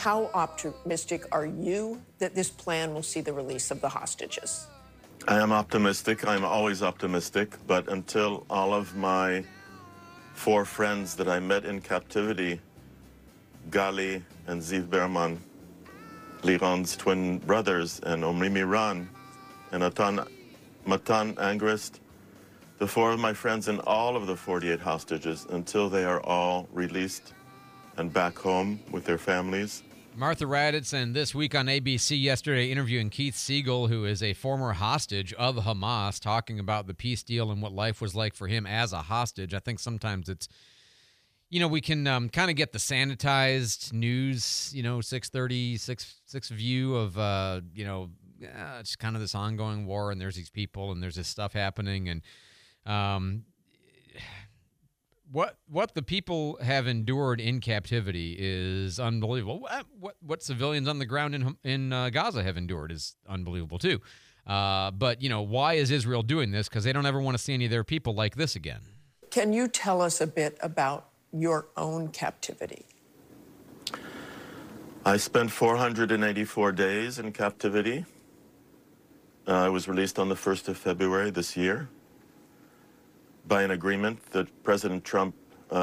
How optimistic are you that this plan will see the release of the hostages? I am optimistic. I'm always optimistic. But until all of my 4 friends that I met in captivity, Gali and Ziv Berman, Liron's twin brothers, and Omri Miran, and Matan Angrist, the 4 of my friends and all of the 48 hostages, until they are all released and back home with their families. Martha Raddatz, and This Week on ABC yesterday, interviewing Keith Siegel, who is a former hostage of Hamas, talking about the peace deal and what life was like for him as a hostage. I think sometimes it's, we can kind of get the sanitized news, 6:30, 6 view of, it's kind of this ongoing war, and there's these people, and there's this stuff happening, and what the people have endured in captivity is unbelievable. What civilians on the ground in Gaza have endured is unbelievable too. But why is Israel doing this? Because they don't ever want to see any of their people like this again. Can you tell us a bit about your own captivity? I spent 484 days in captivity. I was released on the 1st of February this year by an agreement that President Trump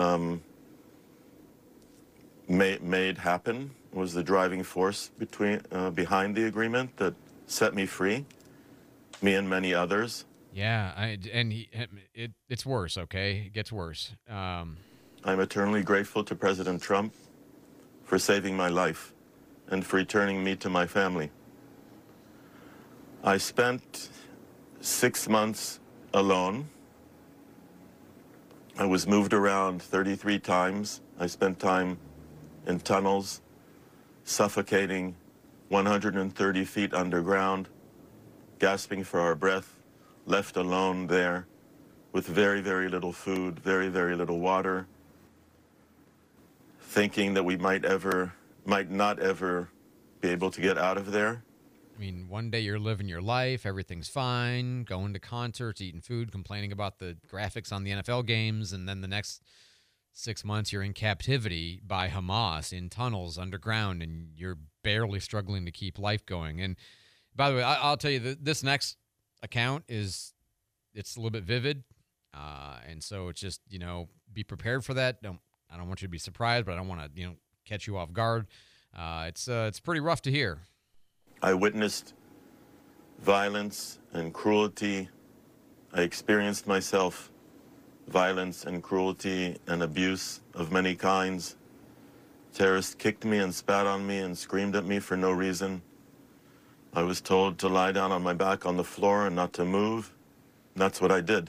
made happen. It was the driving force behind the agreement that set me free, me and many others. Yeah, it's worse, okay? It gets worse. I'm eternally grateful to President Trump for saving my life and for returning me to my family. I spent 6 months alone. I was moved around 33 times. I spent time in tunnels, suffocating 130 feet underground, gasping for our breath, left alone there with very, very little food, very, very little water, thinking that we might not ever be able to get out of there. I mean, one day you're living your life, everything's fine, going to concerts, eating food, complaining about the graphics on the NFL games, and then the next 6 months you're in captivity by Hamas in tunnels underground, and you're barely struggling to keep life going. And by the way, I'll tell you, this next account it's a little bit vivid, and so it's just, be prepared for that. I don't want you to be surprised, but I don't want to, catch you off guard. It's pretty rough to hear. I witnessed violence and cruelty. I experienced myself violence and cruelty and abuse of many kinds. Terrorists kicked me and spat on me and screamed at me for no reason. I was told to lie down on my back on the floor and not to move. And that's what I did.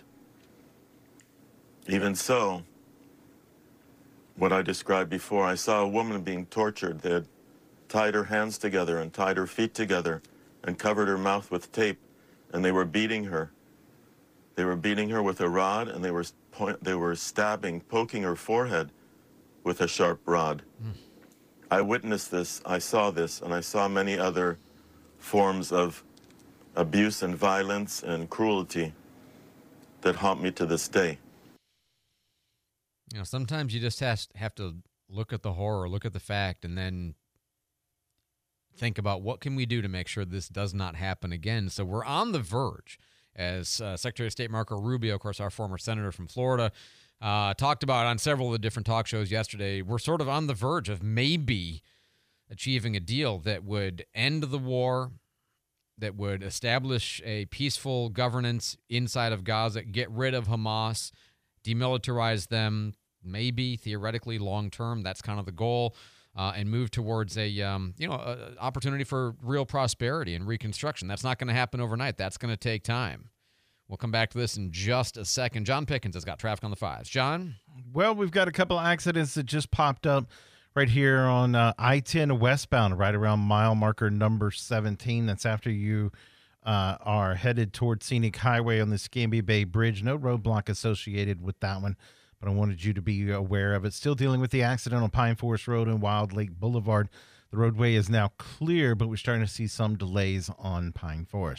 Even so, what I described before, I saw a woman being tortured. They had tied her hands together and tied her feet together and covered her mouth with tape, and they were beating her. They were beating her with a rod, and they were poking her forehead with a sharp rod. I witnessed this, I saw this, and I saw many other forms of abuse and violence and cruelty that haunt me to this day. Sometimes you just have to look at the horror, look at the fact, and then think about what can we do to make sure this does not happen again. So we're on the verge, as Secretary of State Marco Rubio, of course, our former senator from Florida, talked about on several of the different talk shows yesterday. We're sort of on the verge of maybe achieving a deal that would end the war, that would establish a peaceful governance inside of Gaza, get rid of Hamas, demilitarize them, maybe theoretically long term. That's kind of the goal. And move towards a opportunity for real prosperity and reconstruction. That's not going to happen overnight. That's going to take time. We'll come back to this in just a second. John Pickens has got traffic on the 5s. John? Well, we've got a couple of accidents that just popped up right here on I-10 westbound, right around mile marker number 17. That's after you are headed towards Scenic Highway on the Scambia Bay Bridge. No roadblock associated with that one, but I wanted you to be aware of it. Still dealing with the accident on Pine Forest Road and Wild Lake Boulevard. The roadway is now clear, but we're starting to see some delays on Pine Forest.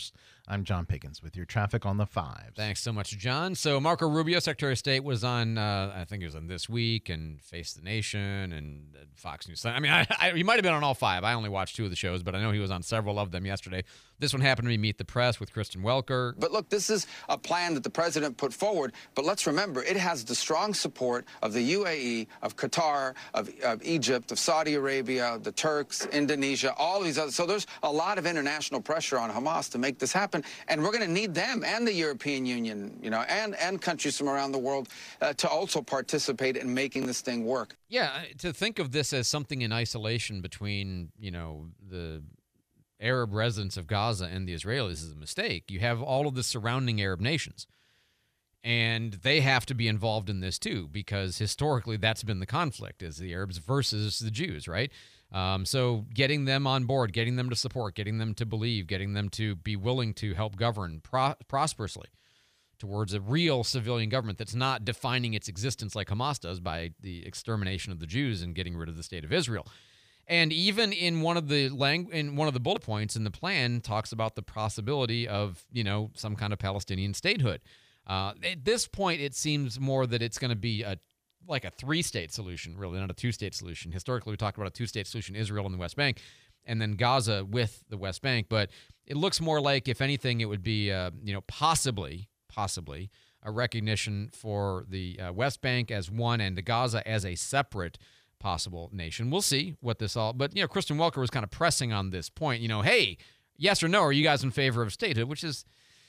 I'm John Pickens with your traffic on the 5s. Thanks so much, John. So Marco Rubio, Secretary of State, was on, I think he was on This Week and Face the Nation and Fox News. I mean, he might have been on all 5. I only watched 2 of the shows, but I know he was on several of them yesterday. This one happened to be Meet the Press with Kristen Welker. But look, this is a plan that the president put forward. But let's remember, it has the strong support of the UAE, of Qatar, of Egypt, of Saudi Arabia, the Turks, Indonesia, all these others. So there's a lot of international pressure on Hamas to make this happen. And we're going to need them and the European Union, you know, and countries from around the world to also participate in making this thing work. Yeah, to think of this as something in isolation between, you know, the Arab residents of Gaza and the Israelis is a mistake. You have all of the surrounding Arab nations, and they have to be involved in this too, because historically that's been the conflict, is the Arabs versus the Jews, right? So getting them on board, getting them to support, getting them to believe, getting them to be willing to help govern prosperously towards a real civilian government that's not defining its existence like Hamas does by the extermination of the Jews and getting rid of the state of Israel. And even in one of the bullet points in the plan talks about the possibility of, you know, some kind of Palestinian statehood. At this point, it seems more that it's going to be like a 3-state solution, really, not a 2-state solution. Historically, we talked about a 2-state solution, Israel and the West Bank, and then Gaza with the West Bank. But it looks more like, if anything, it would be, you know, possibly a recognition for the West Bank as one and the Gaza as a separate possible nation. We'll see what this all, but, you know, Kristen Welker was kind of pressing on this point, you know, hey, yes or no, are you guys in favor of statehood, which is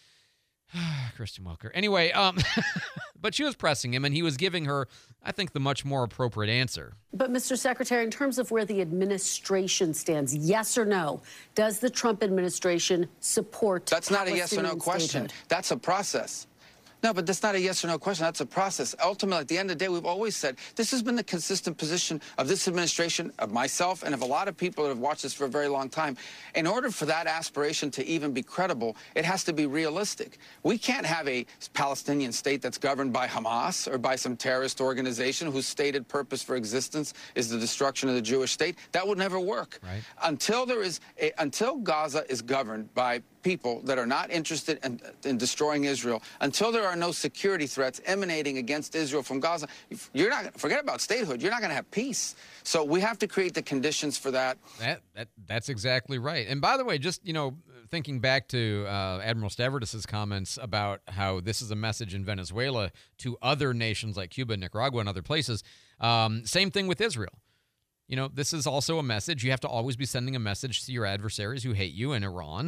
Kristen Welker. Anyway, but she was pressing him, and he was giving her, I think, the much more appropriate answer. But, Mr. Secretary, in terms of where the administration stands, yes or no, does the Trump administration support That's not a yes or no question. Statehood? That's a process. No, but that's not a yes or no question. That's a process. Ultimately, at the end of the day, we've always said this has been the consistent position of this administration, of myself, and of a lot of people that have watched this for a very long time. In order for that aspiration to even be credible, it has to be realistic. We can't have a Palestinian state that's governed by Hamas or by some terrorist organization whose stated purpose for existence is the destruction of the Jewish state. That would never work. Right. Until Gaza is governed by people that are not interested in destroying Israel, until there are no security threats emanating against Israel from Gaza, you're not, forget about statehood, you're not going to have peace. So we have to create the conditions for that. That's exactly right. And by the way, just, you know, thinking back to Admiral Stavridis' comments about how this is a message in Venezuela to other nations like Cuba, Nicaragua, and other places, same thing with Israel. You know, this is also a message. You have to always be sending a message to your adversaries who hate you in Iran.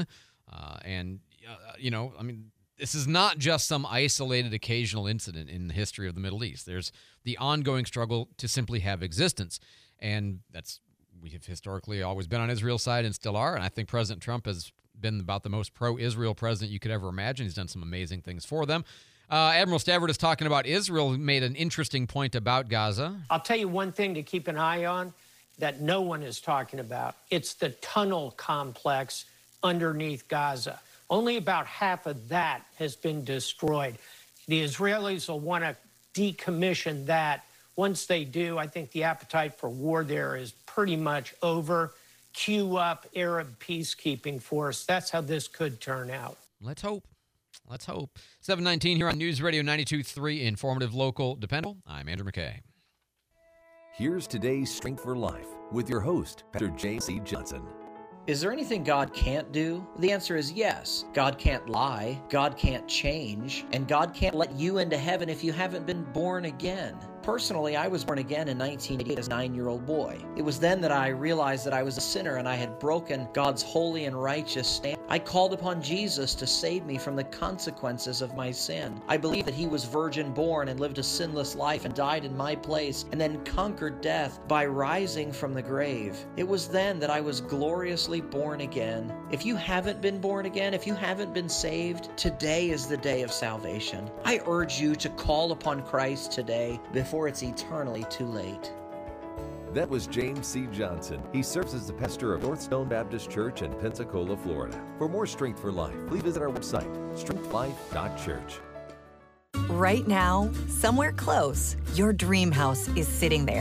You know, I mean, this is not just some isolated occasional incident in the history of the Middle East. There's the ongoing struggle to simply have existence. And we have historically always been on Israel's side and still are. And I think President Trump has been about the most pro-Israel president you could ever imagine. He's done some amazing things for them. Admiral Stavridis talking about Israel made an interesting point about Gaza. I'll tell you one thing to keep an eye on that no one is talking about. It's the tunnel complex underneath Gaza. Only about half of that has been destroyed. The Israelis will want to decommission that. Once they do, I think the appetite for war there is pretty much over. Cue up Arab peacekeeping force. That's how this could turn out. Let's hope. Let's hope. 7:19 here on News Radio 92.3, informative, local, dependable. I'm Andrew McKay. Here's today's Strength for Life with your host, Pastor J.C. Johnson. Is there anything God can't do? The answer is yes. God can't lie, God can't change, and God can't let you into heaven if you haven't been born again. Personally, I was born again in 1988 as a 9-year-old boy. It was then that I realized that I was a sinner and I had broken God's holy and righteous standard. I called upon Jesus to save me from the consequences of my sin. I believed that he was virgin born and lived a sinless life and died in my place and then conquered death by rising from the grave. It was then that I was gloriously born again. If you haven't been born again, if you haven't been saved, today is the day of salvation. I urge you to call upon Christ today before it's eternally too late. That was James C. Johnson. He serves as the pastor of North Stone Baptist Church in Pensacola, Florida. For more Strength for Life, please visit our website, strengthlife.church. Right now, somewhere close, your dream house is sitting there.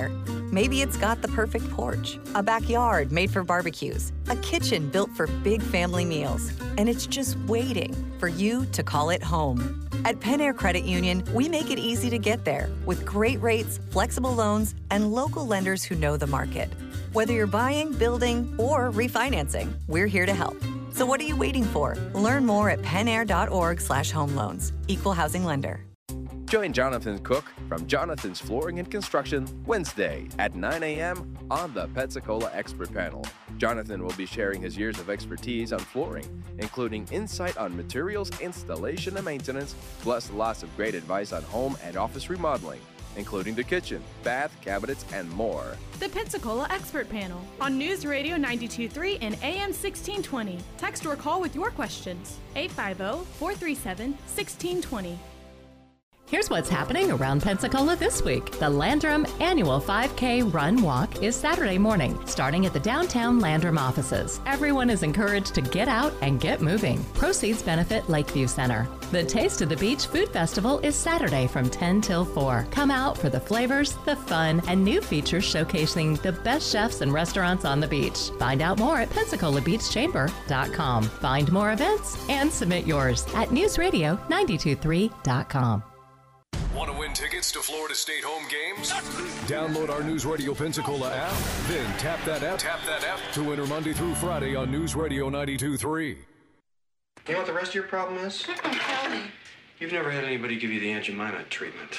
Maybe it's got the perfect porch, a backyard made for barbecues, a kitchen built for big family meals, and it's just waiting for you to call it home. At Pen Air Credit Union, we make it easy to get there with great rates, flexible loans, and local lenders who know the market. Whether you're buying, building, or refinancing, we're here to help. So what are you waiting for? Learn more at penair.org/home loans. Equal housing lender. Join Jonathan Cook from Jonathan's Flooring and Construction Wednesday at 9 a.m. on the Pensacola Expert Panel. Jonathan will be sharing his years of expertise on flooring, including insight on materials, installation, and maintenance, plus lots of great advice on home and office remodeling, including the kitchen, bath, cabinets, and more. The Pensacola Expert Panel on News Radio 92.3 and AM 1620. Text or call with your questions. 850-437-1620. Here's what's happening around Pensacola this week. The Landrum Annual 5K Run Walk is Saturday morning, starting at the downtown Landrum offices. Everyone is encouraged to get out and get moving. Proceeds benefit Lakeview Center. The Taste of the Beach Food Festival is Saturday from 10 till 4. Come out for the flavors, the fun, and new features showcasing the best chefs and restaurants on the beach. Find out more at PensacolaBeachChamber.com. Find more events and submit yours at NewsRadio923.com. Want to win tickets to Florida State home games? Download our News Radio Pensacola app, then tap that app to enter Monday through Friday on News Radio 92.3. You know what the rest of your problem is? Tell me. You've never had anybody give you the Aunt Jemima treatment.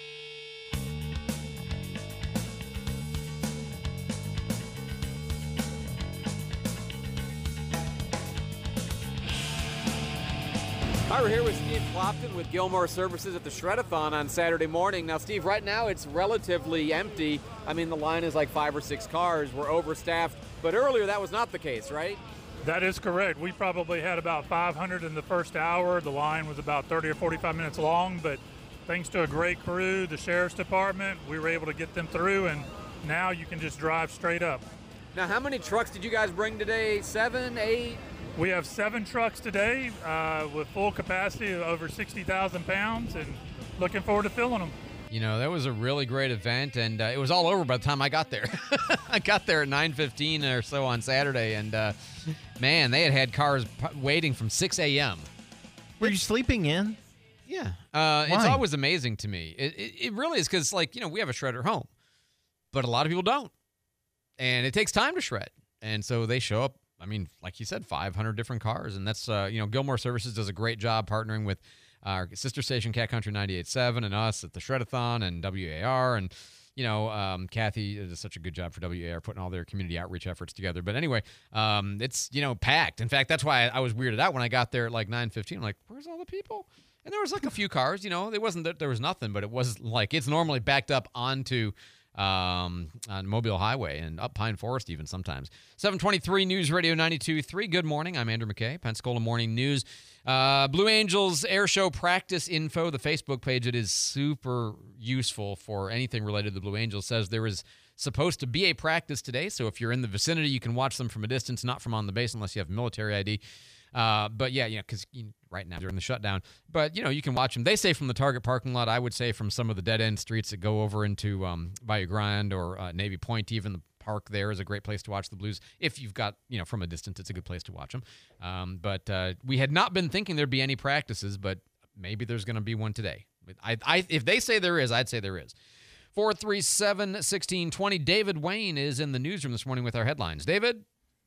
Hi, we're here with Steve Clopton with Gilmore Services at the Shred-a-thon on Saturday morning. Now, Steve, right now it's relatively empty. I mean, the line is like 5 or 6 cars. We're overstaffed. But earlier that was not the case, right? That is correct. We probably had about 500 in the first hour. The line was about 30 or 45 minutes long, but thanks to a great crew, the Sheriff's Department, we were able to get them through, and now you can just drive straight up. Now, how many trucks did you guys bring today? 7, 8? We have 7 trucks today with full capacity of over 60,000 pounds, and looking forward to filling them. You know, that was a really great event, and it was all over by the time I got there. I got there at 9:15 or so on Saturday, and, man, they had cars waiting from 6 a.m. Were you sleeping in? Yeah. It's always amazing to me. It really is because, like, you know, we have a shredder home, but a lot of people don't. And it takes time to shred. And so they show up, I mean, like you said, 500 different cars. And that's, you know, Gilmore Services does a great job partnering with our sister station, Cat Country 98.7, and us at the Shred-a-thon and WAR. And, you know, Kathy does such a good job for WAR putting all their community outreach efforts together. But anyway, it's, you know, packed. In fact, that's why I was weirded out when I got there at like 9:15. I'm like, where's all the people? And there was like a few cars, you know. It wasn't that there was nothing, but it was like it's normally backed up onto on Mobile Highway and up Pine Forest even sometimes. 723 News Radio 92.3. Good morning. I'm Andrew McKay, Pensacola Morning News. Blue Angels Air Show practice info, the Facebook page. It is super useful for anything related to the Blue Angels. Says there is supposed to be a practice today, so if you're in the vicinity, you can watch them from a distance, not from on the base unless you have military ID. But yeah, you know, because right now during the shutdown, but you know, you can watch them. They say from the Target parking lot. I would say from some of the dead end streets that go over into Bayou Grande or Navy Point. Even the park there is a great place to watch the Blues. If you've got, you know, from a distance, it's a good place to watch them. But we had not been thinking there'd be any practices, but maybe there's going to be one today. If they say there is, I'd say there is. 437-1620. David Wayne is in the newsroom this morning with our headlines. David.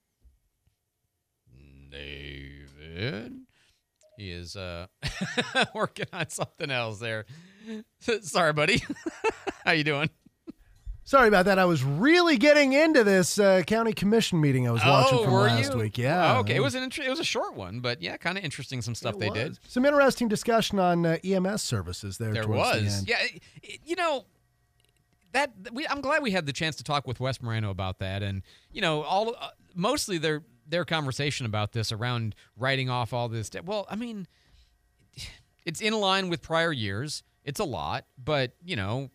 He is working on something else there. Sorry, buddy. How you doing? Sorry about that. I was really getting into this county commission meeting I was watching from last week. Yeah. Oh, okay. It was a short one, but yeah, kind of interesting. Some stuff they did. Some interesting discussion on EMS services there. There was. Yeah. You know, I'm glad we had the chance to talk with Wes Moreno about that, and you know, mostly their conversation about this around writing off all this debt. Well, I mean, it's in line with prior years. It's a lot, but, you know,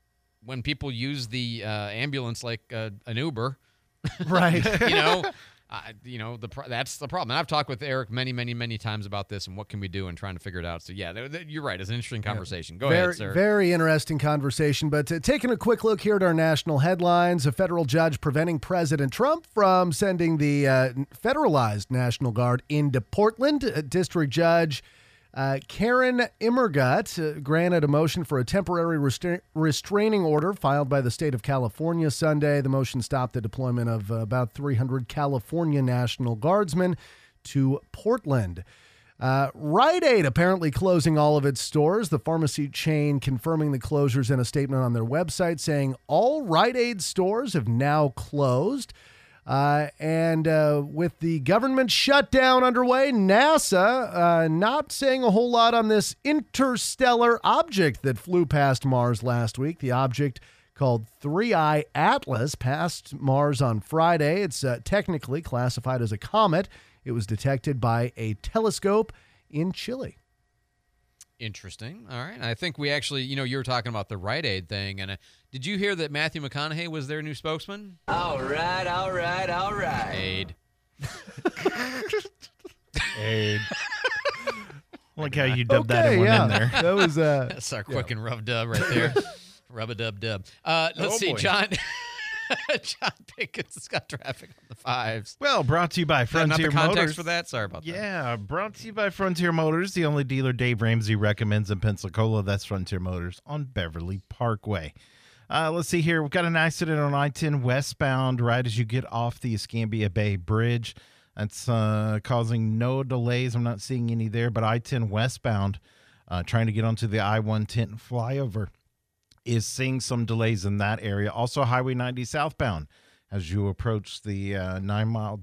when people use the ambulance like an Uber, right? You know, That's the problem. And I've talked with Eric many times about this and what can we do and trying to figure it out. So, yeah, you're right. It's an interesting conversation. Go ahead, sir. Very interesting conversation. But taking a quick look here at our national headlines, a federal judge preventing President Trump from sending the federalized National Guard into Portland. District Judge Karen Immergut granted a motion for a temporary restraining order filed by the state of California Sunday. The motion stopped the deployment of about 300 California National Guardsmen to Portland. Rite Aid apparently closing all of its stores. The pharmacy chain confirming the closures in a statement on their website, saying all Rite Aid stores have now closed. And with the government shutdown underway, NASA not saying a whole lot on this interstellar object that flew past Mars last week. The object called 3I Atlas passed Mars on Friday. It's technically classified as a comet. It was detected by a telescope in Chile. Interesting. All right. I think we actually, you were talking about the Rite Aid thing. And did you hear that Matthew McConaughey was their new spokesman? All right. Aid. Aid. Like how you dubbed that in there. That was that's our quick and rub dub right there. Rub-a-dub-dub. Let's see, boy. John Pickens has got traffic on the 5s. Well, brought to you by Frontier Not the context Motors. for that? Sorry about that. Yeah, brought to you by Frontier Motors, the only dealer Dave Ramsey recommends in Pensacola. That's Frontier Motors on Beverly Parkway. Let's see here. We've got an accident on I-10 westbound right as you get off the Escambia Bay Bridge. That's causing no delays. I'm not seeing any there, but I-10 westbound trying to get onto the I-110 flyover is seeing some delays in that area. Also, Highway 90 southbound as you approach the 9-mile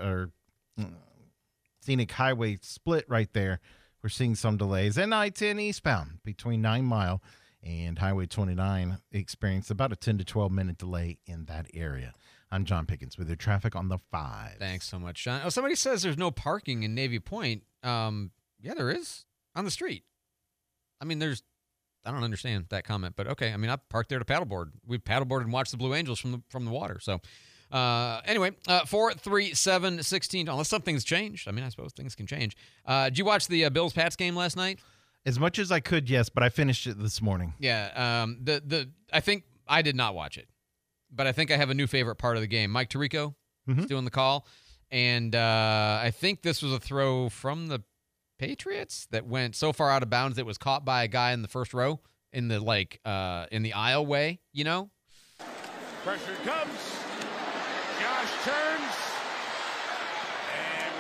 Scenic Highway split right there. We're seeing some delays. And I-10 eastbound between 9 Mile and Highway 29 experienced about a 10 to 12-minute delay in that area. I'm John Pickens with your traffic on the 5. Thanks so much, John. Oh, somebody says there's no parking in Navy Point. Yeah, there is on the street. I mean, I don't understand that comment, but okay. I mean, I parked there to paddleboard. We paddleboarded and watched the Blue Angels from the water. So, anyway, 437-16. Unless something's changed. I mean, I suppose things can change. Did you watch the Bills-Pats game last night? As much as I could, yes, but I finished it this morning. Yeah. I think I did not watch it, but I think I have a new favorite part of the game. Mike Tirico is doing the call, and I think this was a throw from the Patriots that went so far out of bounds that it was caught by a guy in the first row in the in the aisle way, Pressure comes. Josh turns. And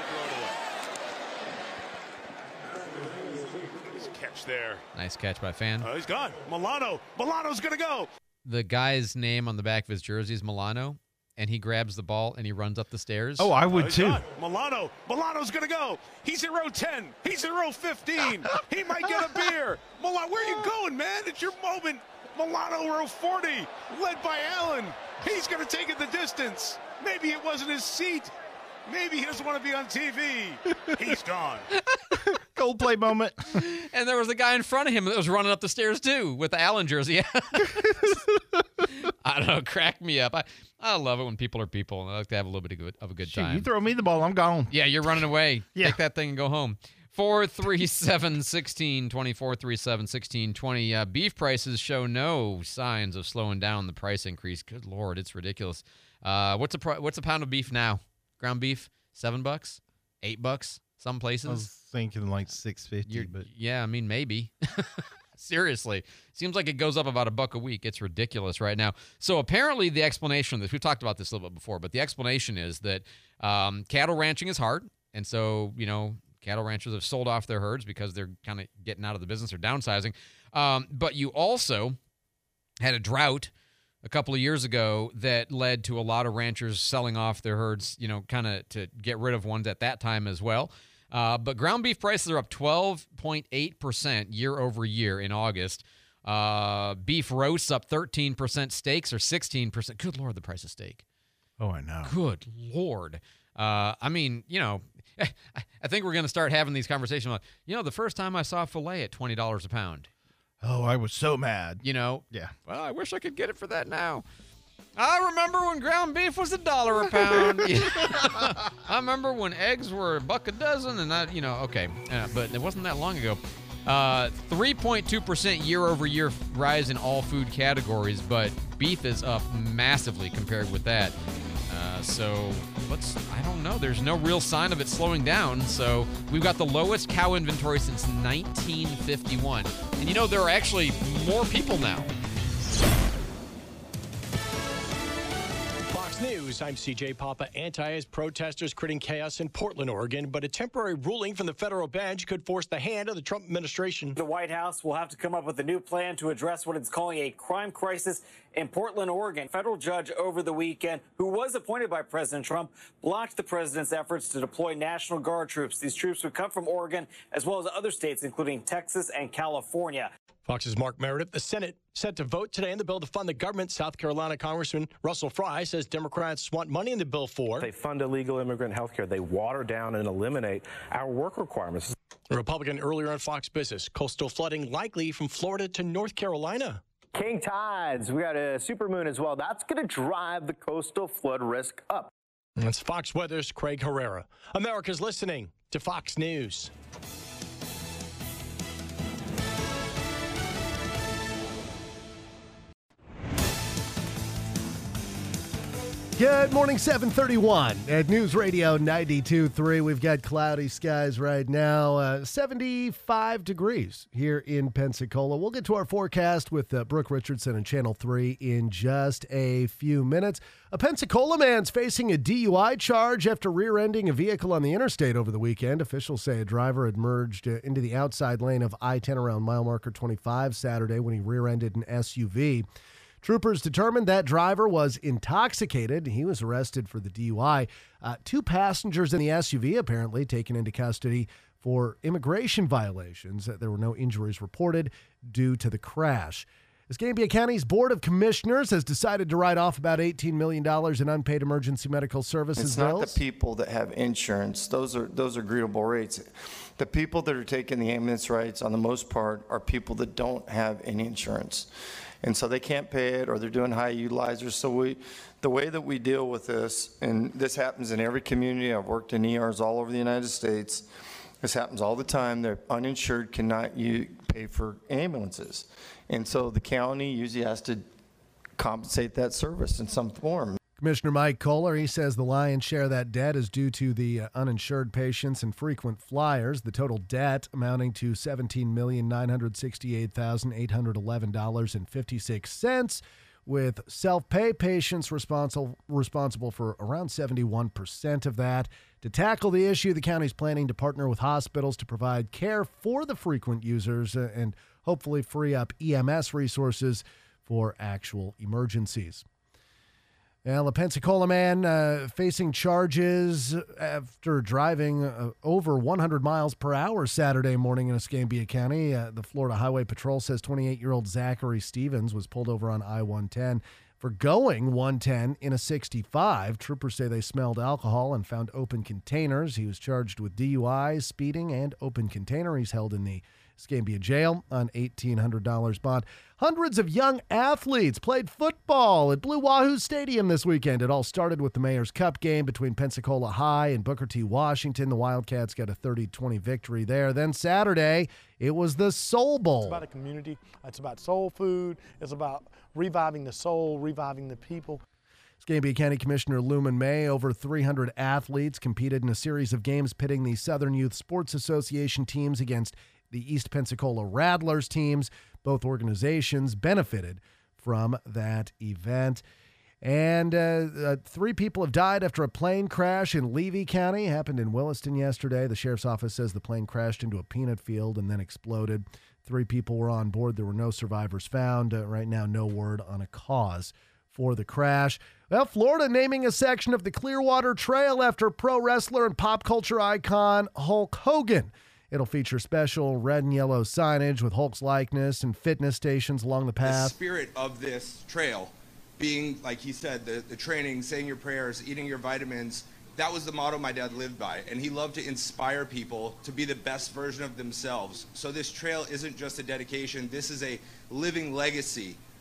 we'll throw it away. Nice catch there. Nice catch by Fan. He's gone. Milano's going to go. The guy's name on the back of his jersey is Milano, and he grabs the ball and he runs up the stairs. Oh, I would too. Milano's going to go. He's in row 10. He's in row 15. He might get a beer. Milano, where are you going, man? It's your moment. Milano, row 40, led by Allen. He's going to take it the distance. Maybe it wasn't his seat. Maybe he doesn't want to be on TV. He's gone. Coldplay moment. And there was a guy in front of him that was running up the stairs too with the Allen jersey. I don't know, crack me up. I love it when people are people, and I like to have a little bit of a good time. You throw me the ball, I'm gone. Yeah, you're running away. Yeah. Take that thing and go home. 437-1620, 437-1620. Beef prices show no signs of slowing down the price increase. Good Lord, it's ridiculous. What's a pound of beef now? Ground beef, $7, $8, some places. I was thinking like $6.50, but yeah, I mean maybe. Seriously, seems like it goes up about $1 a week. It's ridiculous right now. So apparently, the explanation of this, we've talked about this a little bit before, but the explanation is that cattle ranching is hard, and so cattle ranchers have sold off their herds because they're kind of getting out of the business or downsizing. But you also had a drought a couple of years ago that led to a lot of ranchers selling off their herds, kind of to get rid of ones at that time as well. But ground beef prices are up 12.8% year over year in August. Beef roasts up 13%. Steaks are 16%. Good Lord, the price of steak. Oh, I know. Good Lord. I mean, I think we're going to start having these conversations about, the first time I saw filet at $20 a pound. Oh, I was so mad. Yeah. Well, I wish I could get it for that now. I remember when ground beef was $1 a pound. I remember when eggs were $1 a dozen, and but it wasn't that long ago. 3.2% year-over-year rise in all food categories, but beef is up massively compared with that. I don't know. There's no real sign of it slowing down. So we've got the lowest cow inventory since 1951. And there are actually more people now. News. I'm CJ Papa. Anti-ICE protesters creating chaos in Portland, Oregon, but a temporary ruling from the federal bench could force the hand of the Trump administration. The White House will have to come up with a new plan to address what it's calling a crime crisis in Portland, Oregon. Federal judge over the weekend, who was appointed by President Trump, blocked the president's efforts to deploy National Guard troops. These troops would come from Oregon as well as other states, including Texas and California. Fox's Mark Meredith. The Senate set to vote today on the bill to fund the government. South Carolina Congressman Russell Fry says Democrats want money in the bill for. They fund illegal immigrant health care. They water down and eliminate our work requirements. A Republican earlier on Fox Business. Coastal flooding likely from Florida to North Carolina. King tides. We got a supermoon as well. That's going to drive the coastal flood risk up. That's Fox Weather's Craig Herrera. America's listening to Fox News. Good morning, 7:31 at News Radio 92.3. We've got cloudy skies right now, 75 degrees here in Pensacola. We'll get to our forecast with Brooke Richardson and Channel 3 in just a few minutes. A Pensacola man's facing a DUI charge after rear-ending a vehicle on the interstate over the weekend. Officials say a driver had merged into the outside lane of I-10 around mile marker 25 Saturday when he rear-ended an SUV. Troopers determined that driver was intoxicated. He was arrested for the DUI. Two passengers in the SUV apparently taken into custody for immigration violations. There were no injuries reported due to the crash. Escambia County's Board of Commissioners has decided to write off about $18 million in unpaid emergency medical services It's bills. not the people that have insurance. Those are agreeable rates. The people that are taking the ambulance rides, on the most part, are people that don't have any insurance. And so they can't pay it, or they're doing high utilizers. So the way that we deal with this, and this happens in every community. I've worked in ERs all over the United States. This happens all the time. The uninsured cannot pay for ambulances. And so the county usually has to compensate that service in some form. Commissioner Mike Kohler, he says the lion's share of that debt is due to the uninsured patients and frequent flyers. The total debt amounting to $17,968,811.56, with self-pay patients responsible for around 71% of that. To tackle the issue, the county's planning to partner with hospitals to provide care for the frequent users and hopefully free up EMS resources for actual emergencies. Well, a Pensacola man facing charges after driving over 100 miles per hour Saturday morning in Escambia County. The Florida Highway Patrol says 28-year-old Zachary Stevens was pulled over on I-110 for going 110 in a 65. Troopers say they smelled alcohol and found open containers. He was charged with DUI, speeding, and open container. He's held in the Escambia jail on $1,800 bond. Hundreds of young athletes played football at Blue Wahoo Stadium this weekend. It all started with the Mayor's Cup game between Pensacola High and Booker T. Washington. The Wildcats got a 30-20 victory there. Then Saturday, it was the Soul Bowl. It's about a community. It's about soul food. It's about reviving the soul, reviving the people. Escambia County Commissioner Luman May, over 300 athletes competed in a series of games pitting the Southern Youth Sports Association teams against the East Pensacola Rattlers teams. Both organizations benefited from that event. And 3 people have died after a plane crash in Levy County. It happened in Williston yesterday. The sheriff's office says the plane crashed into a peanut field and then exploded. 3 people were on board. There were no survivors found. Right now, no word on a cause for the crash. Well, Florida naming a section of the Clearwater Trail after pro wrestler and pop culture icon Hulk Hogan. It'll feature special red and yellow signage with Hulk's likeness and fitness stations along the path. The spirit of this trail being, like he said, the training, saying your prayers, eating your vitamins, that was the motto my dad lived by. And he loved to inspire people to be the best version of themselves. So this trail isn't just a dedication. This is a living legacy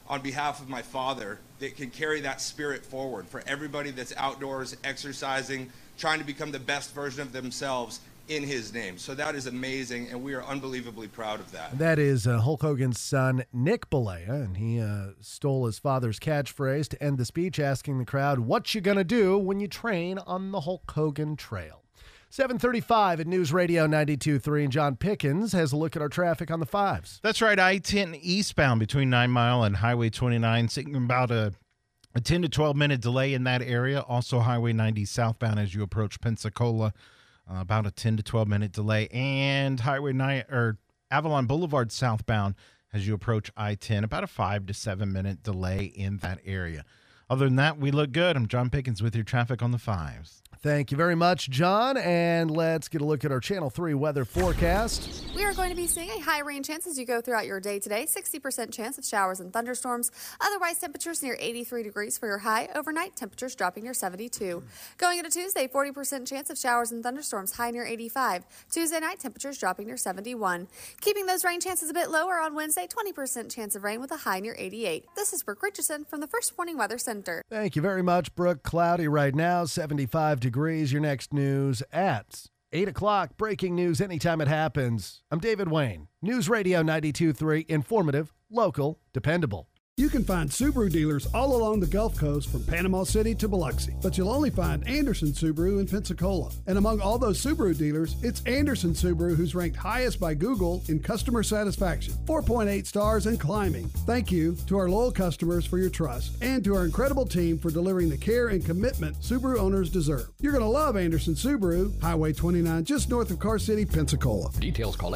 on behalf of my father that can carry that spirit forward for everybody that's outdoors, exercising, trying to become the best version of themselves in his name. So that is amazing, and we are unbelievably proud of that. That is Hulk Hogan's son, Nick Bollea, and he stole his father's catchphrase to end the speech, asking the crowd, what you gonna do when you train on the Hulk Hogan Trail? 7:35 at News Radio 92.3, and John Pickens has a look at our traffic on the 5s. That's right, I-10 eastbound between 9 Mile and Highway 29, seeing about a 10 to 12-minute delay in that area. Also, Highway 90 southbound as you approach Pensacola. About a 10 to 12-minute delay, and Highway 9 or Avalon Boulevard southbound as you approach I-10, about a 5 to 7-minute delay in that area. Other than that, we look good. I'm John Pickens with your traffic on the 5s. Thank you very much, John, and let's get a look at our Channel 3 weather forecast. We are going to be seeing a high rain chance as you go throughout your day today. 60% chance of showers and thunderstorms. Otherwise, temperatures near 83 degrees for your high. Overnight, temperatures dropping near 72. Going into Tuesday, 40% chance of showers and thunderstorms, high near 85. Tuesday night, temperatures dropping near 71. Keeping those rain chances a bit lower on Wednesday, 20% chance of rain with a high near 88. This is Brooke Richardson from the First Warning Weather Center. Thank you very much, Brooke. Cloudy right now, 75 degrees. Your next news at 8 o'clock. Breaking news anytime it happens. I'm David Wayne. News Radio 92.3, informative, local, dependable. You can find Subaru dealers all along the Gulf Coast from Panama City to Biloxi, but you'll only find Anderson Subaru in Pensacola. And among all those Subaru dealers, it's Anderson Subaru who's ranked highest by Google in customer satisfaction, 4.8 stars and climbing. Thank you to our loyal customers for your trust and to our incredible team for delivering the care and commitment Subaru owners deserve. You're going to love Anderson Subaru, Highway 29, just north of Car City, Pensacola. Details, call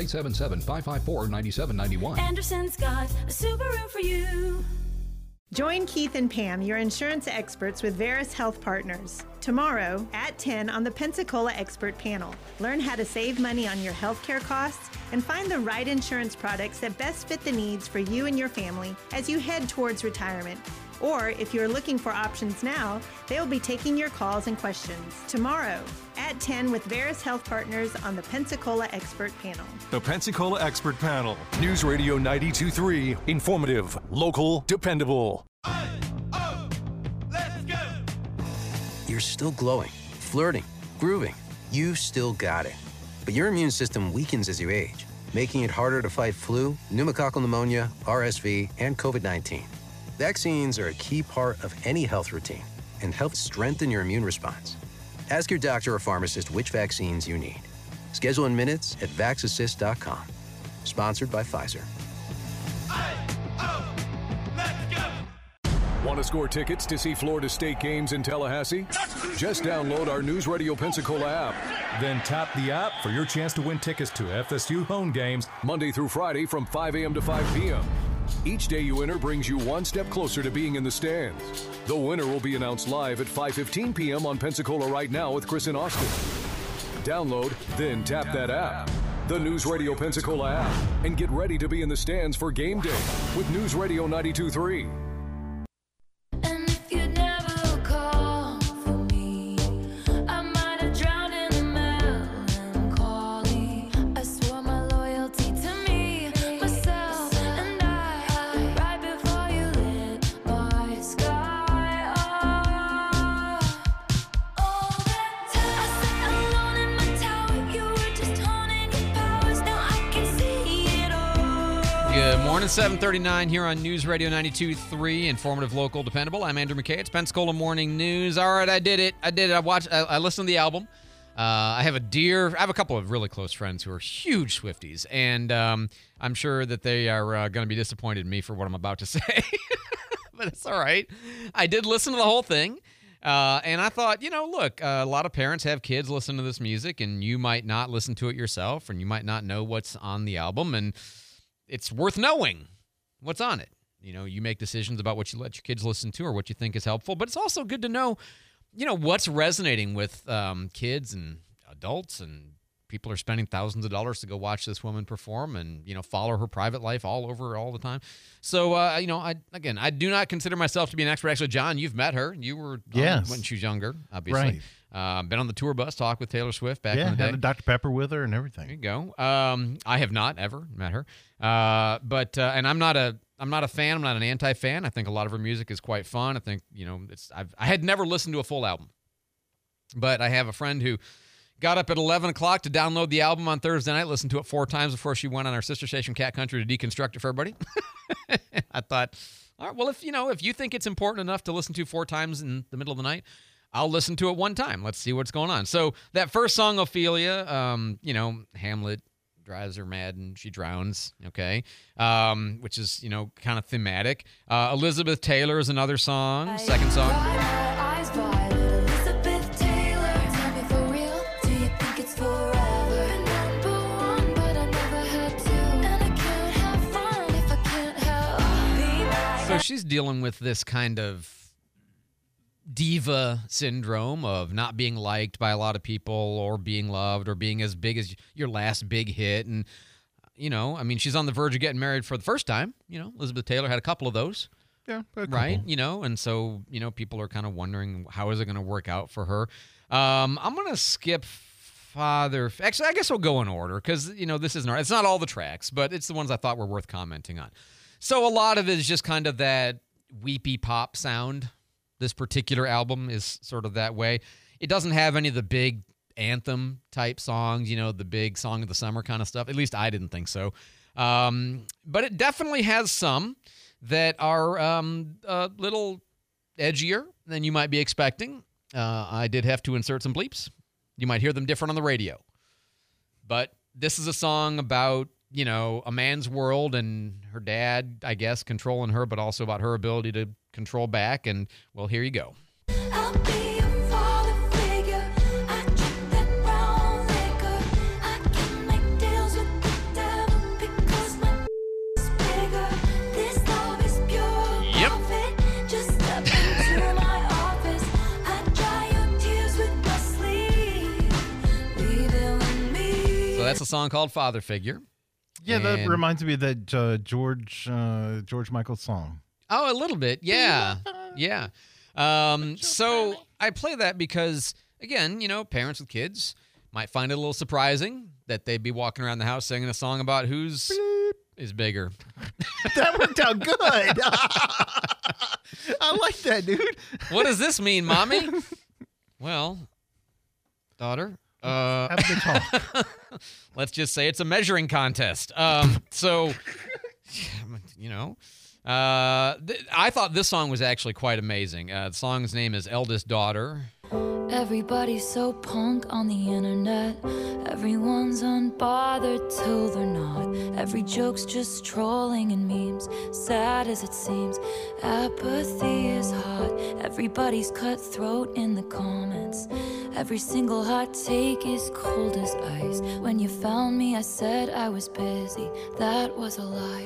877-554-9791. Anderson's got a Subaru for you. Join Keith and Pam, your insurance experts with Veris Health Partners, tomorrow at 10 on the Pensacola Expert Panel. Learn how to save money on your healthcare costs and find the right insurance products that best fit the needs for you and your family as you head towards retirement. Or if you're looking for options now, they will be taking your calls and questions tomorrow at 10 with Veris Health Partners on the Pensacola Expert Panel. The Pensacola Expert Panel. News Radio 92.3. Informative, local, dependable. You're still glowing, flirting, grooving. You've still got it. But your immune system weakens as you age, making it harder to fight flu, pneumococcal pneumonia, RSV, and COVID-19. Vaccines are a key part of any health routine and help strengthen your immune response. Ask your doctor or pharmacist which vaccines you need. Schedule in minutes at vaxassist.com. Sponsored by Pfizer. Want to score tickets to see Florida State games in Tallahassee? Just download our News Radio Pensacola app. Then tap the app for your chance to win tickets to FSU home games Monday through Friday from 5 a.m. to 5 p.m. Each day you enter brings you one step closer to being in the stands. The winner will be announced live at 5:15 p.m. on Pensacola Right Now with Chris and Austin. Download, then tap that app. The News Radio Pensacola app. And get ready to be in the stands for game day with News Radio 92.3. Good morning, 7:39 here on News Radio 92.3, informative, local, dependable. I'm Andrew McKay. It's Pensacola Morning News. All right, I did it. I listened to the album. I have a couple of really close friends who are huge Swifties, and I'm sure that they are going to be disappointed in me for what I'm about to say. But it's all right. I did listen to the whole thing. And I thought, look, a lot of parents have kids listen to this music, and you might not listen to it yourself, and you might not know what's on the album, and it's worth knowing what's on it. You make decisions about what you let your kids listen to or what you think is helpful, but it's also good to know, what's resonating with kids and adults, and people are spending thousands of dollars to go watch this woman perform and, follow her private life all the time. So, I do not consider myself to be an expert. Actually, John, you've met her. You were when she was younger, obviously. Right. Been on the tour bus, talked with Taylor Swift back in the day. Had a Dr. Pepper with her and everything. There you go. I have not ever met her, but I'm not a fan. I'm not an anti-fan. I think a lot of her music is quite fun. I think I had never listened to a full album, but I have a friend who got up at 11 o'clock to download the album on Thursday night, listened to it 4 times before she went on our sister station, Cat Country, to deconstruct it for everybody. I thought, all right, well, if you think it's important enough to listen to 4 times in the middle of the night, I'll listen to it 1 time. Let's see what's going on. So that first song, Ophelia, Hamlet drives her mad and she drowns, okay, which is, kind of thematic. Elizabeth Taylor is another song, second song. So she's dealing with this kind of diva syndrome of not being liked by a lot of people or being loved or being as big as your last big hit. And, she's on the verge of getting married for the first time. Elizabeth Taylor had a couple of those. Yeah, right. And so, people are kind of wondering, how is it going to work out for her? I'm going to skip Actually, I guess we'll go in order because, this isn't, it's not all the tracks, but it's the ones I thought were worth commenting on. So a lot of it is just kind of that weepy pop sound. This particular album is sort of that way. It doesn't have any of the big anthem type songs, the big song of the summer kind of stuff. At least I didn't think so. But it definitely has some that are a little edgier than you might be expecting. I did have to insert some bleeps. You might hear them different on the radio. But this is a song about, a man's world and her dad, I guess, controlling her, but also about her ability to control back. And, well, here you go. So that's a song called Father Figure. Yeah, that reminds me of that George Michael song. Oh, a little bit. Yeah. Yeah. So I play that because, again, parents with kids might find it a little surprising that they'd be walking around the house singing a song about who's is bigger. That worked out good. I like that, dude. What does this mean, Mommy? Well, daughter. Have a good talk. Let's just say it's a measuring contest. I thought this song was actually quite amazing. The song's name is Eldest Daughter. Everybody's so punk on the internet. Everyone's unbothered till they're not. Every joke's just trolling and memes. Sad as it seems, apathy is hot. Everybody's cutthroat in the comments. Every single hot take is cold as ice. When you found me, I said I was busy. That was a lie.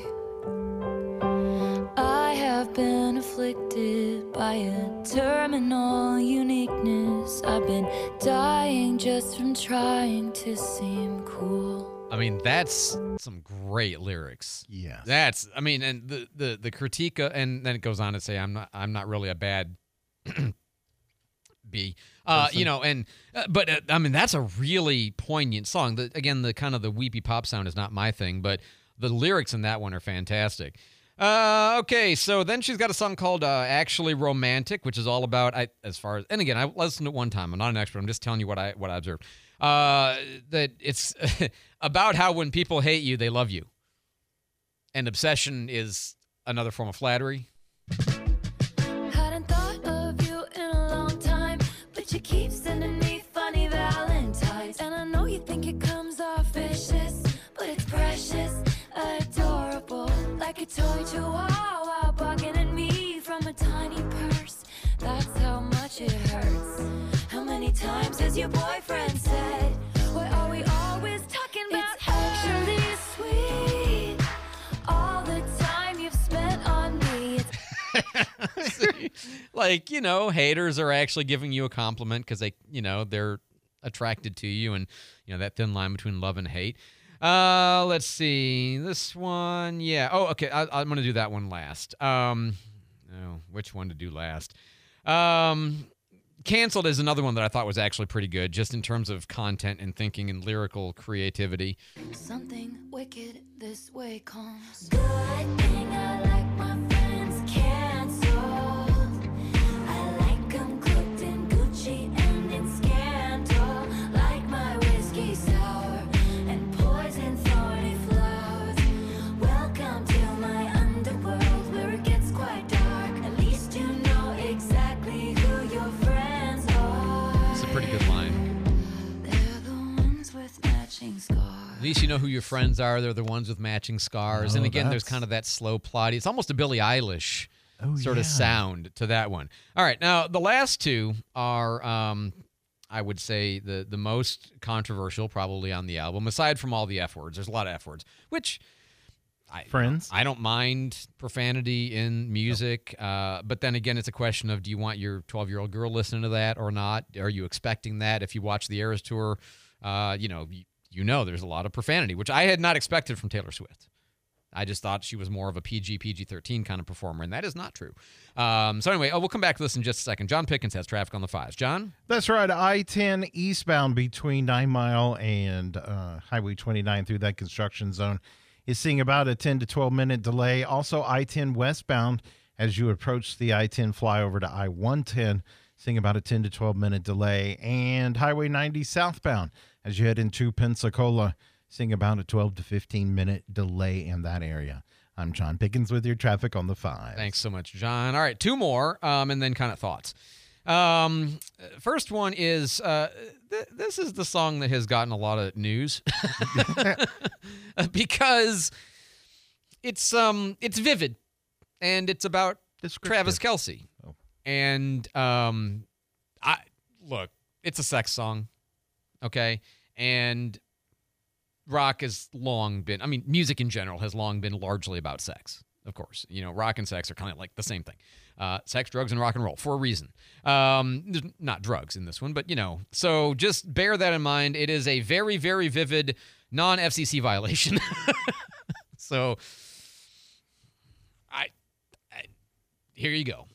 I have been afflicted by a terminal uniqueness. I've been dying just from trying to seem cool. I mean, that's some great lyrics. Yes. And the critique, and then it goes on to say, I'm not really a bad B. But that's a really poignant song. The kind of the weepy pop sound is not my thing, but the lyrics in that one are fantastic. Okay, so then she's got a song called Actually Romantic, which is all about, and again, I listened to it one time. I'm not an expert. I'm just telling you what I observed. That it's about how when people hate you, they love you. And obsession is another form of flattery. Hadn't thought of you in a long time, but you keep sending me funny valentines. And I know you think it comes off vicious, but it's precious, adorable, like a toy chihuahua barking at me from a tiny purse. That's how much it hurts. How many times has your boyfriend said, what are we always talking about? It's actually sweet, all the time you've spent on me. See, haters are actually giving you a compliment because they're attracted to you, and that thin line between love and hate. Let's see this one. Yeah. Oh, okay. I'm gonna do that one last. Which one to do last? Canceled is another one that I thought was actually pretty good, just in terms of content and thinking and lyrical creativity. Something wicked this way comes. Good thing I like my friends canceled. I like them cooked in Gucci and in scandal. Like my whiskey sour and poison thorny flowers. Welcome to my underworld where it gets quite dark. At least you know exactly who your friends are. It's a pretty good line. They're the ones with matching scars. At least you know who your friends are. They're the ones with matching scars. Oh, And again, there's that's- kind of that slow plot. It's almost a Billie Eilish sort of sound to that one. All right, now the last two are, I would say, the most controversial probably on the album, aside from all the F words. There's a lot of F words, which I don't mind profanity in music, but then again, it's a question of, do you want your 12-year-old girl listening to that or not? Are you expecting that? If you watch the Eras Tour, you know there's a lot of profanity, which I had not expected from Taylor Swift. I just thought she was more of a PG-13 kind of performer, and that is not true. So anyway, we'll come back to this in just a second. John Pickens has traffic on the 5s. John? That's right. I-10 eastbound between 9 Mile and Highway 29 through that construction zone is seeing about a 10 to 12-minute delay. Also, I-10 westbound as you approach the I-10 flyover to I-110, seeing about a 10 to 12-minute delay. And Highway 90 southbound as you head into Pensacola, seeing about a 12 to 15-minute delay in that area. I'm John Pickens with your traffic on the 5. Thanks so much, John. All right, two more, and then kind of thoughts. First one is, this is the song that has gotten a lot of news because it's vivid, and it's about Travis Kelce. Oh. And look, it's a sex song, okay? And rock has long been, music in general has long been largely about sex, of course. Rock and sex are kind of like the same thing. Sex, drugs, and rock and roll for a reason. There's not drugs in this one, but, So just bear that in mind. It is a very, very vivid non-FCC violation. So here you go.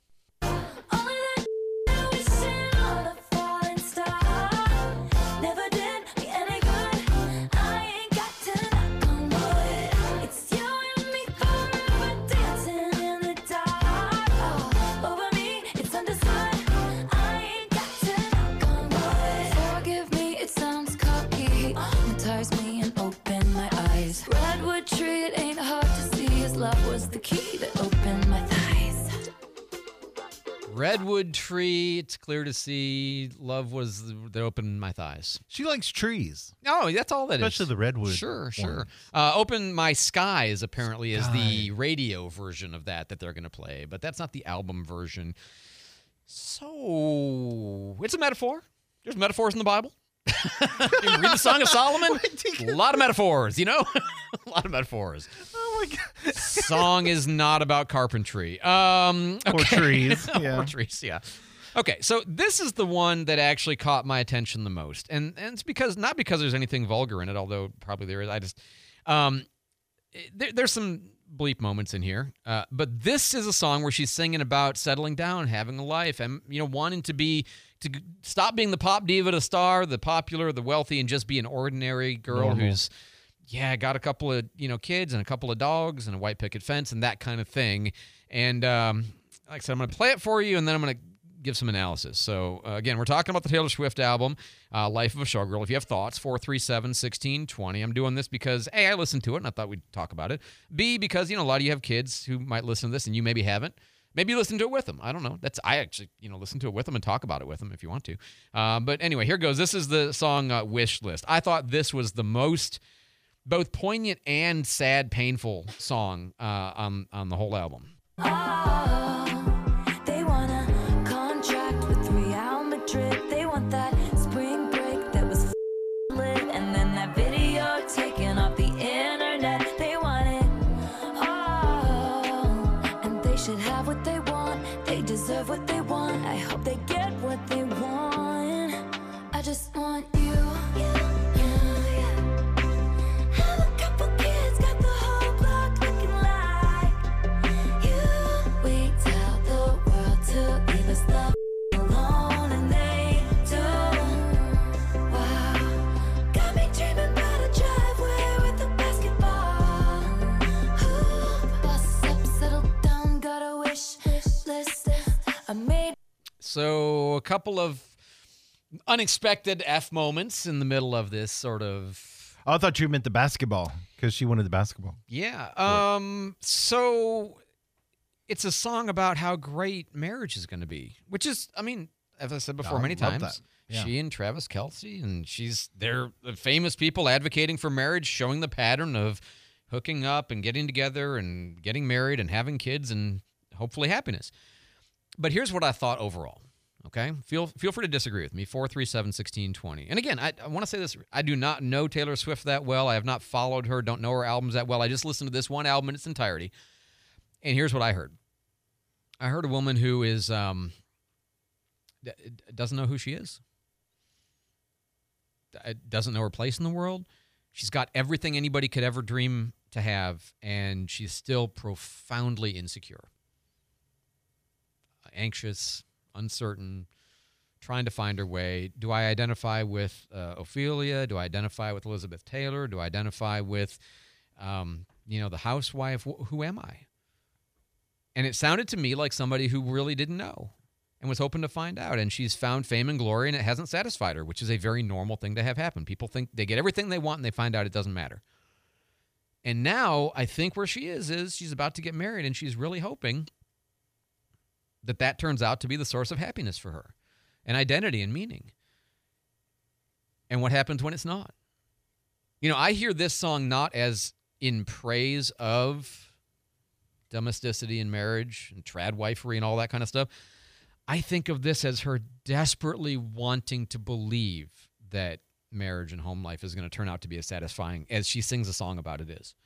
Redwood tree, it's clear to see. Love was that opened my thighs. She likes trees. Oh, that's all that Especially is. the redwood. Sure. ones. Open My Skies apparently is the radio version of that they're going to play, but that's not the album version. So it's a metaphor. There's metaphors in the Bible. You read the Song of Solomon. A lot of metaphors, A lot of metaphors. Oh my God. Song is not about carpentry. Okay. Or trees. Yeah. Or trees, yeah. Okay, so this is the one that actually caught my attention the most. And it's not because there's anything vulgar in it, although probably there is. I just there's some bleep moments in here. But this is a song where she's singing about settling down, having a life, and wanting to stop being the pop diva, the star, the popular, the wealthy, and just be an ordinary girl who's got a couple of kids and a couple of dogs and a white picket fence and that kind of thing. And like I said, I'm going to play it for you, and then I'm going to give some analysis. So again, we're talking about the Taylor Swift album, Life of a Showgirl. If you have thoughts, 437-1620. I'm doing this because A, I listened to it and I thought we'd talk about it. B, because a lot of you have kids who might listen to this and you maybe haven't. Maybe you listen to it with them. I don't know. I actually, listen to it with them and talk about it with them if you want to. But anyway, here goes. This is the song Wish List. I thought this was the most both poignant and sad, painful song on the whole album. They want a contract with Real Madrid. They want that spring break that was lit, and then that video taken off the internet. They want it all, and they should have what they want. They deserve what they want. I hope they get what they want. I just want you. Have a couple kids, got the whole block looking like you. We tell the world to leave us the alone. So a couple of unexpected F moments in the middle of this sort of. Oh, I thought you meant the basketball because she wanted the basketball. Yeah. So it's a song about how great marriage is going to be, which is, I mean, as I said before many times, she and Travis Kelce, and they're famous people advocating for marriage, showing the pattern of hooking up and getting together and getting married and having kids and hopefully happiness. But here's what I thought overall. Okay, feel free to disagree with me. 437-1620. And again, I want to say this: I do not know Taylor Swift that well. I have not followed her. Don't know her albums that well. I just listened to this one album in its entirety. And here's what I heard. I heard a woman who is doesn't know who she is. Doesn't know her place in the world. She's got everything anybody could ever dream to have, and she's still profoundly insecure, anxious, uncertain, trying to find her way. Do I identify with Ophelia? Do I identify with Elizabeth Taylor? Do I identify with, the housewife? Who am I? And it sounded to me like somebody who really didn't know and was hoping to find out. And she's found fame and glory, and it hasn't satisfied her, which is a very normal thing to have happen. People think they get everything they want, and they find out it doesn't matter. And now I think where she is she's about to get married, and she's really hoping that turns out to be the source of happiness for her and identity and meaning. And what happens when it's not? I hear this song not as in praise of domesticity and marriage and tradwifery and all that kind of stuff. I think of this as her desperately wanting to believe that marriage and home life is going to turn out to be as satisfying as she sings a song about it is.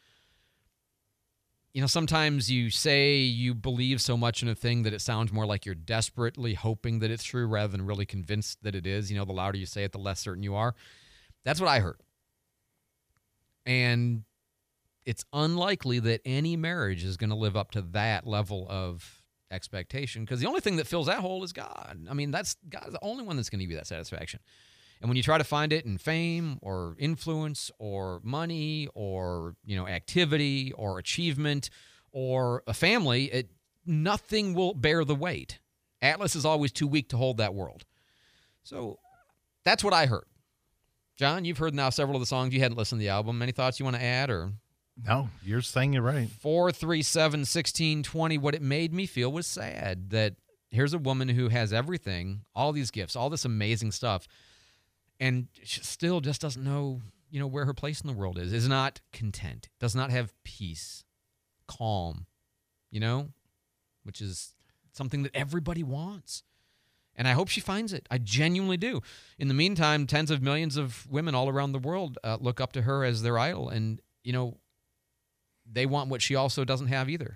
Sometimes you say you believe so much in a thing that it sounds more like you're desperately hoping that it's true rather than really convinced that it is. The louder you say it, the less certain you are. That's what I heard. And it's unlikely that any marriage is going to live up to that level of expectation, because the only thing that fills that hole is God. I mean, that's God's the only one that's going to give you that satisfaction. And when you try to find it in fame or influence or money or, activity or achievement or a family, nothing will bear the weight. Atlas is always too weak to hold that world. So that's what I heard. John, you've heard now several of the songs. You hadn't listened to the album. Any thoughts you want to add? Or no, you're saying it right. 437-1620. What it made me feel was sad that here's a woman who has everything, all these gifts, all this amazing stuff, and she still just doesn't know, where her place in the world is not content, does not have peace, calm, which is something that everybody wants. And I hope she finds it. I genuinely do. In the meantime, tens of millions of women all around the world look up to her as their idol. And, they want what she also doesn't have either.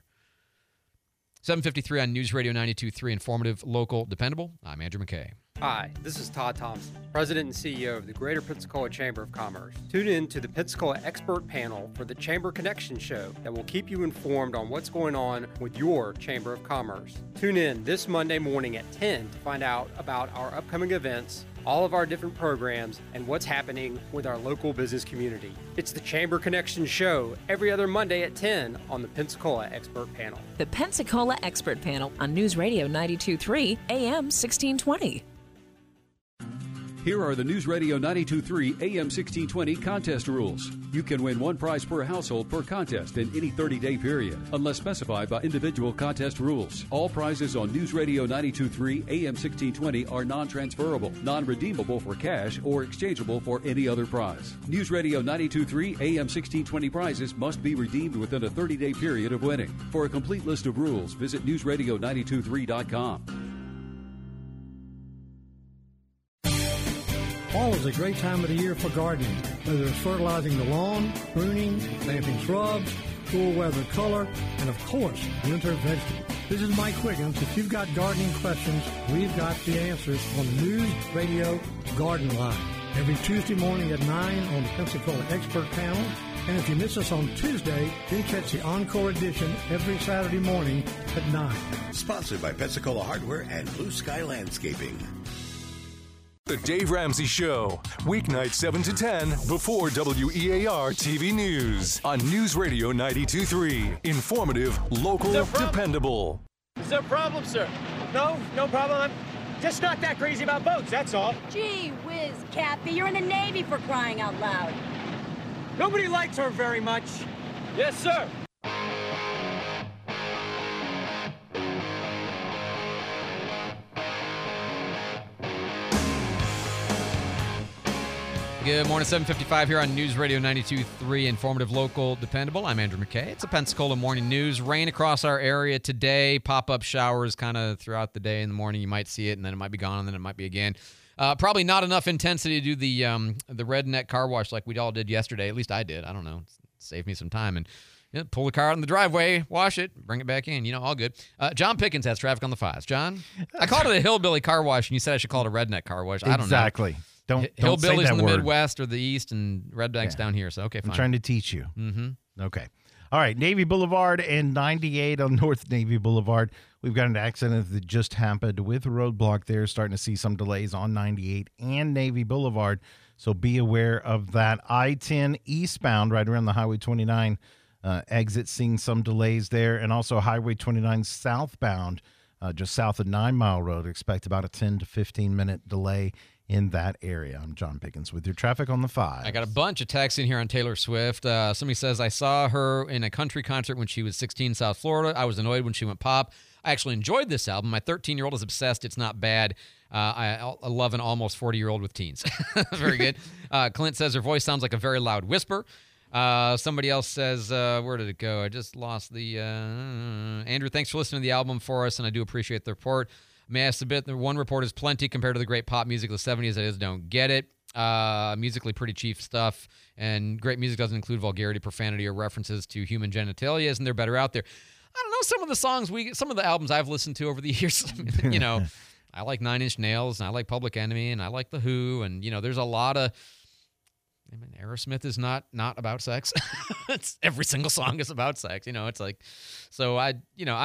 7:53 on News Radio 92.3, informative, local, dependable. I'm Andrew McKay. Hi, this is Todd Thompson, President and CEO of the Greater Pensacola Chamber of Commerce. Tune in to the Pensacola Expert Panel for the Chamber Connection Show that will keep you informed on what's going on with your Chamber of Commerce. Tune in this Monday morning at 10 to find out about our upcoming events, all of our different programs, and what's happening with our local business community. It's the Chamber Connection Show every other Monday at 10 on the Pensacola Expert Panel. The Pensacola Expert Panel on News Radio 92.3 AM 1620. Here are the News Radio 92.3 AM 1620 contest rules. You can win one prize per household per contest in any 30-day period, unless specified by individual contest rules. All prizes on News Radio 92.3 AM 1620 are non-transferable, non-redeemable for cash, or exchangeable for any other prize. News Radio 92.3 AM 1620 prizes must be redeemed within a 30-day period of winning. For a complete list of rules, visit newsradio923.com. Fall is a great time of the year for gardening, whether it's fertilizing the lawn, pruning, planting shrubs, cool weather color, and of course, winter vegetables. This is Mike Quiggins. If you've got gardening questions, we've got the answers on the News Radio Garden Line. Every Tuesday morning at 9 on the Pensacola Expert Panel. And if you miss us on Tuesday, then catch the encore edition every Saturday morning at 9. Sponsored by Pensacola Hardware and Blue Sky Landscaping. The Dave Ramsey Show, weeknight 7 to 10 before WEAR TV News on News Radio 92.3. Informative, local, dependable. Is there a problem, sir? No problem. Just not that crazy about boats, that's all. Gee whiz, Cappy, you're in the Navy for crying out loud. Nobody likes her very much. Yes, sir. Good morning, 7:55 here on News Radio 92.3, informative, local, dependable. I'm Andrew McKay. It's a Pensacola morning news. Rain across our area today. Pop-up showers kind of throughout the day. In the morning, you might see it, and then it might be gone, and then it might be again. Probably not enough intensity to do the redneck car wash like we all did yesterday. At least I did. I don't know. Saved me some time. And pull the car out in the driveway, wash it, bring it back in. All good. John Pickens has traffic on the 5s. John? I called it a hillbilly car wash, and you said I should call it a redneck car wash. I don't know. Exactly. Don't Hillbillies say that in the word. Midwest or the East and rednecks down here. So, okay, fine. I'm trying to teach you. Mm-hmm. Okay. All right. Navy Boulevard and 98 on North Navy Boulevard. We've got an accident that just happened with a roadblock there. Starting to see some delays on 98 and Navy Boulevard. So be aware of that. I-10 eastbound right around the Highway 29 exit, seeing some delays there. And also Highway 29 southbound, just south of 9 Mile Road. Expect about a 10 to 15-minute delay in that area. I'm John Pickens with your traffic on the 5. I got a bunch of texts in here on Taylor Swift. Somebody says, I saw her in a country concert when she was 16 in South Florida. I was annoyed when she went pop. I actually enjoyed this album. My 13-year-old is obsessed. It's not bad. I love an almost 40-year-old with teens. Very good. Clint says her voice sounds like a very loud whisper. Somebody else says, where did it go? I just lost the... Andrew, thanks for listening to the album for us, and I do appreciate the report. May I ask a bit? The one report is plenty compared to the great pop music of the 70s. I just don't get it. Musically pretty cheap stuff, and great music doesn't include vulgarity, profanity, or references to human genitalia. Isn't there better out there? I don't know. Some of the albums I've listened to over the years, I like Nine Inch Nails, and I like Public Enemy, and I like The Who, and, there's a lot of... Aerosmith is not about sex. It's every single song is about sex. It's like, so I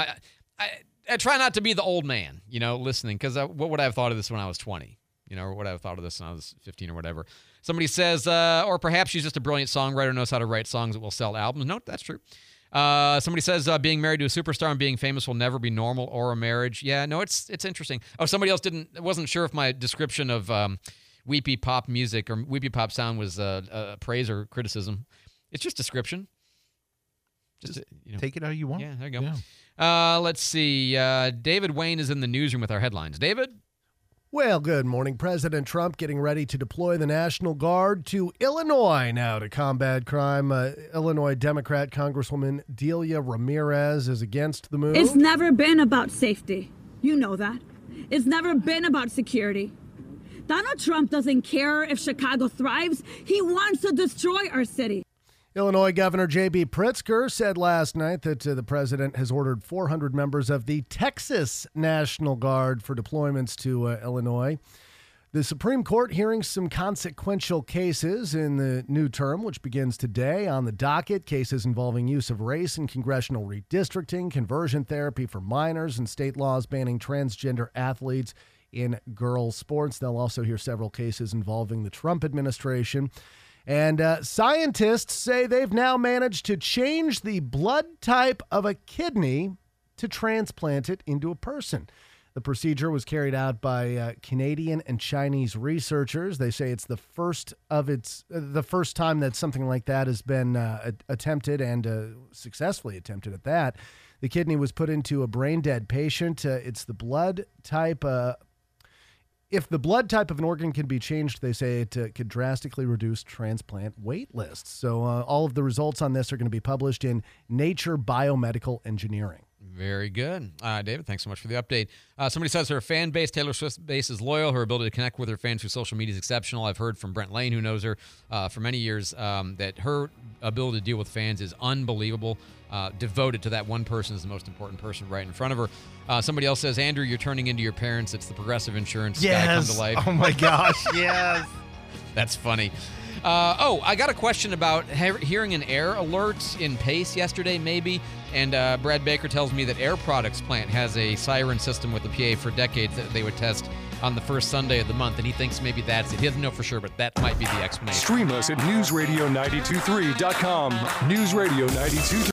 try not to be the old man, listening, because what would I have thought of this when I was 20, or what would I have thought of this when I was 15 or whatever. Somebody says, or perhaps she's just a brilliant songwriter, knows how to write songs that will sell albums. No, that's true. Somebody says being married to a superstar and being famous will never be normal or a marriage. Yeah, no, it's interesting. Oh, somebody else wasn't sure if my description of weepy pop music or weepy pop sound was praise or criticism. It's just description. Just take it how you want. Yeah, there you go. Yeah. Let's see. David Wayne is in the newsroom with our headlines. David? Well, good morning. President Trump getting ready to deploy the National Guard to Illinois now to combat crime. Illinois Democrat Congresswoman Delia Ramirez is against the move. It's never been about safety. You know that. It's never been about security. Donald Trump doesn't care if Chicago thrives. He wants to destroy our city. Illinois Governor J.B. Pritzker said last night that the president has ordered 400 members of the Texas National Guard for deployments to Illinois. The Supreme Court hearing some consequential cases in the new term, which begins today. On the docket, cases involving use of race and congressional redistricting, conversion therapy for minors, and state laws banning transgender athletes in girls' sports. They'll also hear several cases involving the Trump administration. And scientists say they've now managed to change the blood type of a kidney to transplant it into a person. The procedure was carried out by Canadian and Chinese researchers. They say it's the first time that something like that has been attempted and successfully attempted at that. The kidney was put into a brain-dead patient. It's the blood type. If the blood type of an organ can be changed, they say it could drastically reduce transplant wait lists. So all of the results on this are going to be published in Nature Biomedical Engineering. Very good. David, thanks so much for the update. Somebody says her fan base, Taylor Swift's base, is loyal. Her ability to connect with her fans through social media is exceptional. I've heard from Brent Lane, who knows her for many years, that her ability to deal with fans is unbelievable. Devoted to that one person is the most important person right in front of her. Somebody else says, Andrew, you're turning into your parents. It's the Progressive Insurance guy come to life. Oh, my gosh. Yes. That's funny. I got a question about hearing an air alert in Pace yesterday, maybe. And Brad Baker tells me that Air Products plant has a siren system with the PA for decades that they would test on the first Sunday of the month, and he thinks maybe that's it. He doesn't know for sure, but that might be the explanation. Stream us at newsradio923.com. News Radio 92.3.